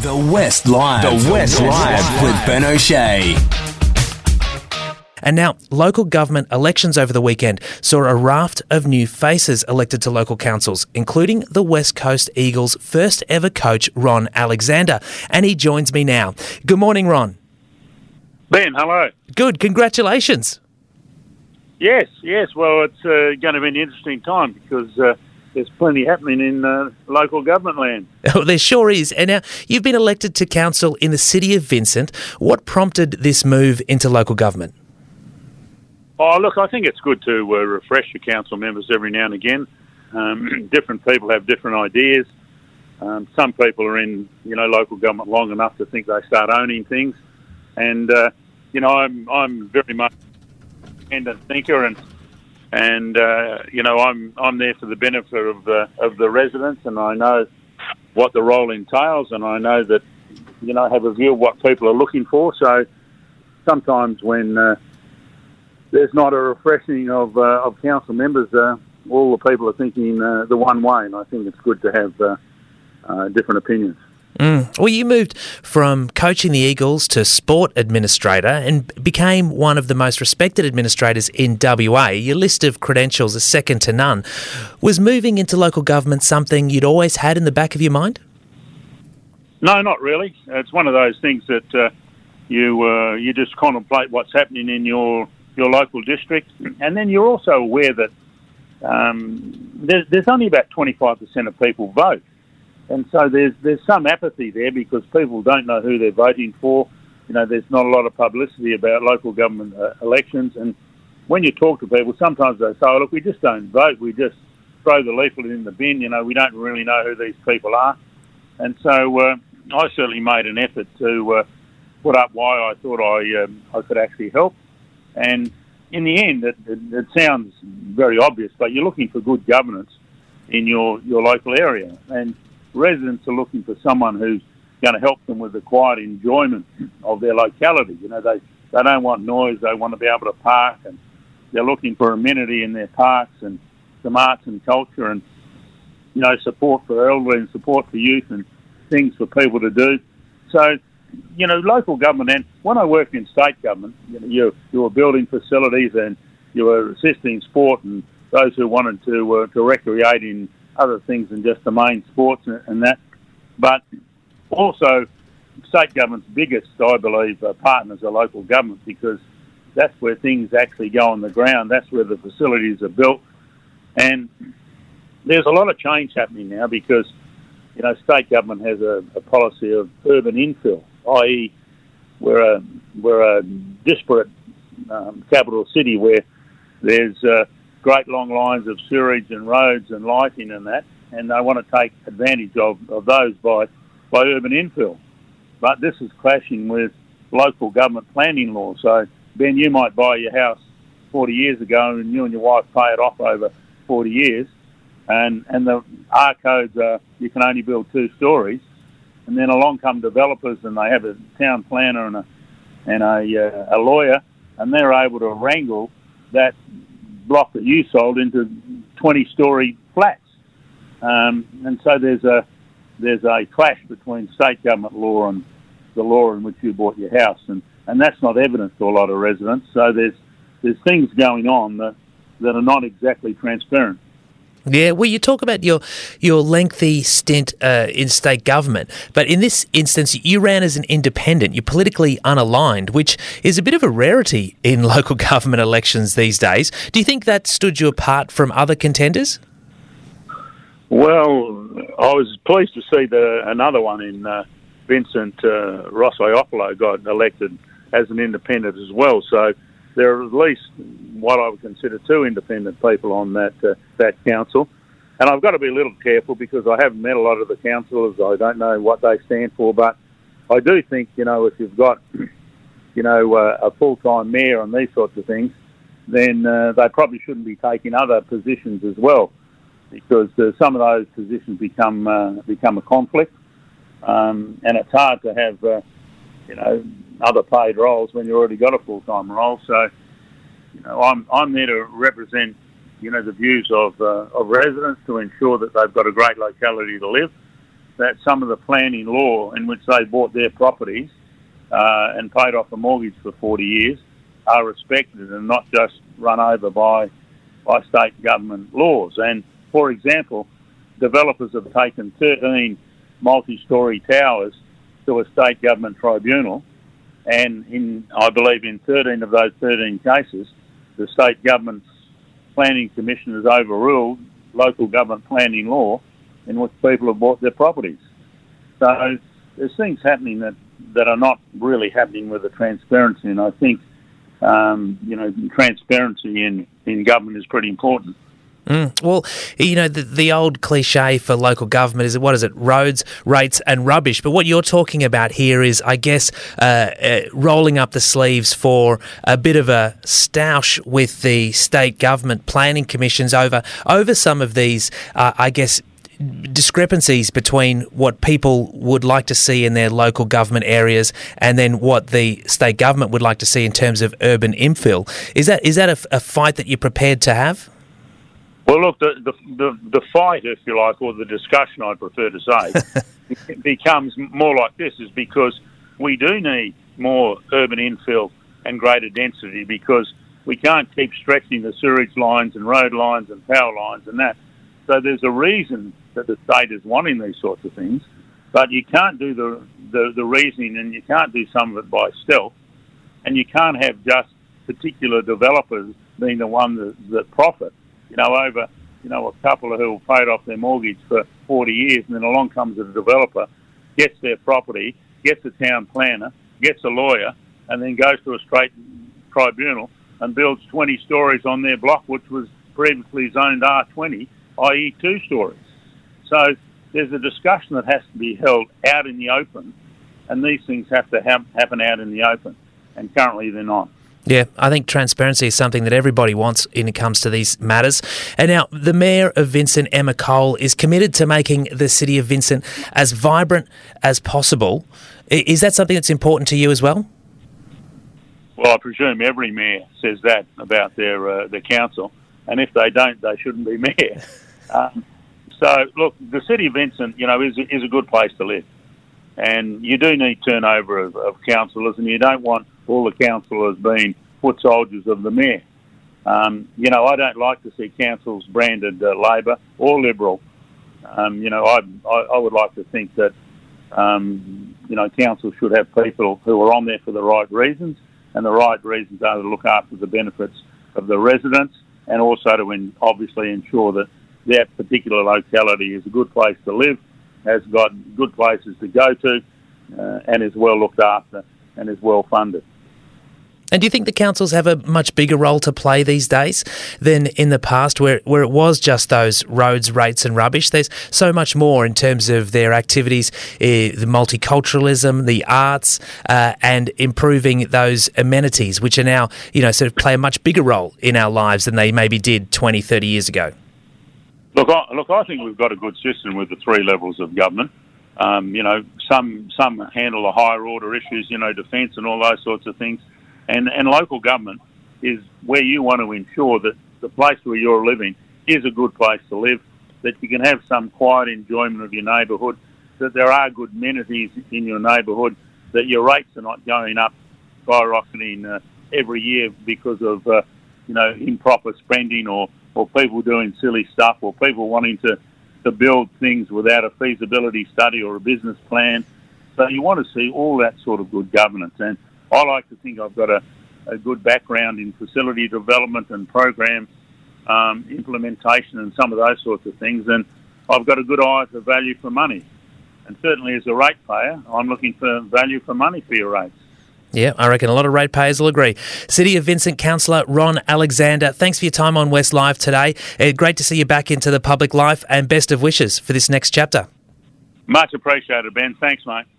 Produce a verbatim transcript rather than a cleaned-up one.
The West Live. The West Live with Ben O'Shea. And now, local government elections over the weekend saw a raft of new faces elected to local councils, including the West Coast Eagles' first ever coach, Ron Alexander. And he joins me now. Good morning, Ron. Ben, hello. Good, congratulations. Yes, yes. Well, it's uh, going to be an interesting time because uh, there's plenty happening in uh, local government land. Oh, there sure is. And now, you've been elected to council in the city of Vincent. What prompted this move into local government? Oh, look, I think it's good to uh, refresh your council members every now and again. Um, different people have different ideas. Um, some people are in, you know, local government long enough to think they start owning things. And, uh, you know, I'm I'm very much an independent thinker and, and uh, you know, I'm I'm there for the benefit of the, of the residents, and I know what the role entails, and I know that, you know, I have a view of what people are looking for. So sometimes when... Uh, there's not a refreshing of uh, of council members. Uh, all the people are thinking uh, the one way, and I think it's good to have uh, uh, different opinions. Mm. Well, you moved from coaching the Eagles to sport administrator and became one of the most respected administrators in W A. Your list of credentials is second to none. Was moving into local government something you'd always had in the back of your mind? No, not really. It's one of those things that uh, you uh, you just contemplate what's happening in your your local district, and then you're also aware that um, there's, there's only about twenty-five percent of people vote, and so there's there's some apathy there because people don't know who they're voting for. You know, there's not a lot of publicity about local government uh, elections, and when you talk to people, sometimes they say, oh, look, we just don't vote, we just throw the leaflet in the bin, you know, we don't really know who these people are. And so uh, I certainly made an effort to uh, put up why I thought I, um, I could actually help. And in the end, it, it, it sounds very obvious, but you're looking for good governance in your, your local area. And residents are looking for someone who's going to help them with the quiet enjoyment of their locality. You know, they, they don't want noise, they want to be able to park, and they're looking for amenity in their parks and some arts and culture and, you know, support for elderly and support for youth and things for people to do. So, you know, local government, and when I worked in state government, you know, you, you were building facilities and you were assisting sport and those who wanted to uh, to recreate in other things than just the main sports and, and that. But also, state government's biggest, I believe, uh, partners are local government because that's where things actually go on the ground. That's where the facilities are built. And there's a lot of change happening now because, you know, state government has a, a policy of urban infill, that is we're a, we're a disparate um, capital city where there's uh, great long lines of sewerage and roads and lighting and that, and they want to take advantage of, of those by, by urban infill. But this is clashing with local government planning law. So, Ben, you might buy your house forty years ago and you and your wife pay it off over forty years, and, and the R codes are you can only build two stories. And then along come developers, and they have a town planner and a and a, uh, a lawyer, and they're able to wrangle that block that you sold into twenty-story flats. Um, and so there's a there's a clash between state government law and the law in which you bought your house, and, and that's not evident to a lot of residents. So there's there's things going on that that are not exactly transparent. Yeah, well, you talk about your your lengthy stint uh, in state government, but in this instance, you ran as an independent. You're politically unaligned, which is a bit of a rarity in local government elections these days. Do you think that stood you apart from other contenders? Well, I was pleased to see the another one in uh, Vincent uh, Rossaiopoulos got elected as an independent as well. So there are at least what I would consider two independent people on that uh, that council. And I've got to be a little careful because I haven't met a lot of the councillors. I don't know what they stand for, but I do think, you know, if you've got, you know, uh, a full-time mayor and these sorts of things, then uh, they probably shouldn't be taking other positions as well, because uh, some of those positions become uh, become a conflict, um, and it's hard to have, uh, you know, other paid roles when you've already got a full-time role. So, you know, I'm I'm there to represent, you know, the views of uh, of residents to ensure that they've got a great locality to live, that some of the planning law in which they bought their properties uh, and paid off a mortgage for forty years are respected and not just run over by by state government laws. And, for example, developers have taken thirteen multi-storey towers to a state government tribunal, and in, I believe in thirteen of those thirteen cases, the state government's planning commission has overruled local government planning law in which people have bought their properties. So there's things happening that, that are not really happening with the transparency, and I think um, you know transparency in, in government is pretty important. Mm. Well, you know, the, the old cliche for local government is, what is it, roads, rates and rubbish. But what you're talking about here is, I guess, uh, uh, rolling up the sleeves for a bit of a stoush with the state government planning commissions over, over some of these, uh, I guess, discrepancies between what people would like to see in their local government areas and then what the state government would like to see in terms of urban infill. Is that is that a, a fight that you're prepared to have? Well, look, the, the the the fight, if you like, or the discussion, I'd prefer to say, becomes more like this, is because we do need more urban infill and greater density, because we can't keep stretching the sewage lines and road lines and power lines and that. So there's a reason that the state is wanting these sorts of things, but you can't do the, the, the reasoning, and you can't do some of it by stealth, and you can't have just particular developers being the one that, that profit. You know, over, you know, a couple who paid off their mortgage for forty years, and then along comes a developer, gets their property, gets a town planner, gets a lawyer, and then goes to a straight tribunal and builds twenty stories on their block, which was previously zoned R twenty, that is two stories. So there's a discussion that has to be held out in the open, and these things have to ha- happen out in the open, and currently they're not. Yeah, I think transparency is something that everybody wants when it comes to these matters. And now, the Mayor of Vincent, Emma Cole, is committed to making the city of Vincent as vibrant as possible. Is that something that's important to you as well? Well, I presume every mayor says that about their uh, their council, and if they don't, they shouldn't be mayor. um, so, look, the city of Vincent, you know, is is a good place to live, and you do need turnover of, of councillors, and you don't want all the councillors being foot soldiers of the mayor. Um, you know, I don't like to see councils branded uh, Labor or Liberal. Um, you know, I, I I would like to think that um, you know councils should have people who are on there for the right reasons, and the right reasons are to look after the benefits of the residents, and also to in, obviously ensure that that particular locality is a good place to live, has got good places to go to, uh, and is well looked after and is well funded. And do you think the councils have a much bigger role to play these days than in the past, where, where it was just those roads, rates and rubbish? There's so much more in terms of their activities, uh, the multiculturalism, the arts, uh, and improving those amenities, which are now, you know, sort of play a much bigger role in our lives than they maybe did twenty, thirty years ago. Look, I, look, I think we've got a good system with the three levels of government. Um, you know, some some handle the higher order issues, you know, defence and all those sorts of things. And, and local government is where you want to ensure that the place where you're living is a good place to live, that you can have some quiet enjoyment of your neighbourhood, that there are good amenities in your neighbourhood, that your rates are not going up, skyrocketing uh, every year because of, uh, you know, improper spending or, or people doing silly stuff, or people wanting to, to build things without a feasibility study or a business plan. So you want to see all that sort of good governance. And I like to think I've got a, a good background in facility development and program um, implementation and some of those sorts of things, and I've got a good eye for value for money. And certainly as a ratepayer, I'm looking for value for money for your rates. Yeah, I reckon a lot of ratepayers will agree. City of Vincent Councillor Ron Alexander, thanks for your time on West Live today. Uh, great to see you back into the public life, and best of wishes for this next chapter. Much appreciated, Ben. Thanks, mate.